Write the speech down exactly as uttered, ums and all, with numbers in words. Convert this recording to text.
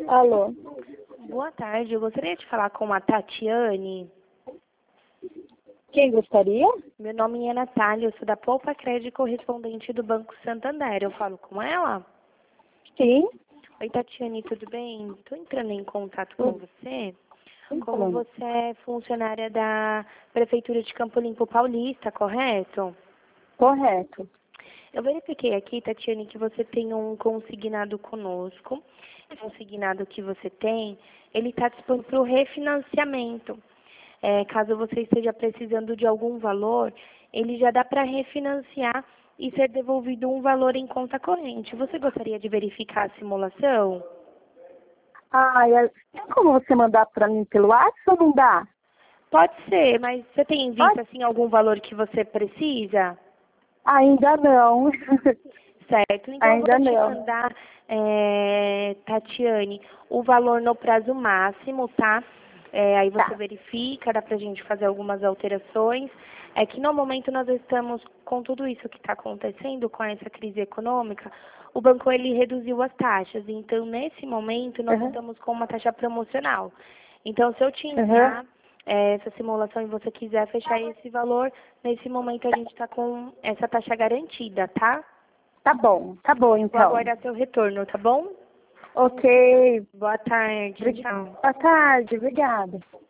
Alô? Boa tarde, eu gostaria de falar com a Tatiane. Quem gostaria? Meu nome é Natália, eu sou da Poupa Crédito, correspondente do Banco Santander. Eu falo com ela? Sim. Oi, Tatiane, tudo bem? Estou entrando em contato com você. Como Falando. você é funcionária da Prefeitura de Campo Limpo Paulista, correto? Correto. Eu verifiquei aqui, Tatiane, que você tem um consignado conosco. O consignado que você tem, ele está disponível para o refinanciamento. É, caso você esteja precisando de algum valor, ele já dá para refinanciar e ser devolvido um valor em conta corrente. Você gostaria de verificar a simulação? Ah, é... tem como você mandar para mim pelo WhatsApp ou não dá? Pode ser, mas você tem visto Pode. assim algum valor que você precisa? Ainda não. Certo, então eu Ainda vou te não. mandar, é, Tatiane, o valor no prazo máximo, tá? É, aí você Tá. verifica, dá pra gente fazer algumas alterações. É que no momento nós estamos com tudo isso que está acontecendo, com essa crise econômica, o banco ele reduziu as taxas. Então, nesse momento, nós Uhum. estamos com uma taxa promocional. Então, se eu te Uhum. enviar é, essa simulação e você quiser fechar esse valor, nesse momento a gente está com essa taxa garantida, tá? Tá bom, tá bom Vou então. aguardar seu retorno, tá bom? Ok. Boa tarde, Obrig- tchau. Boa tarde, obrigada.